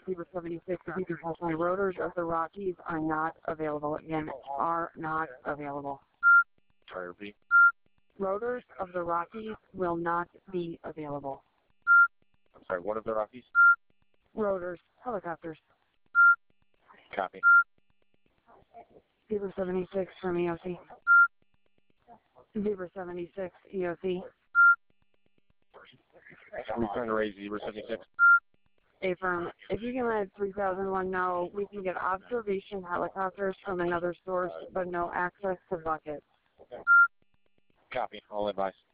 Zebra 76, my rotors of the Rockies are not available. Again, are not available. Try to repeat. Rotors of the Rockies will not be available. I'm sorry, what of the Rockies? Rotors, helicopters. Copy. Zebra 76 from EOC. Zebra 76, EOC. I'm trying to raise Zebra 76. Affirm. If you can let 3001 know, we can get observation helicopters from another source, but no access to buckets. Copy. I'll advise.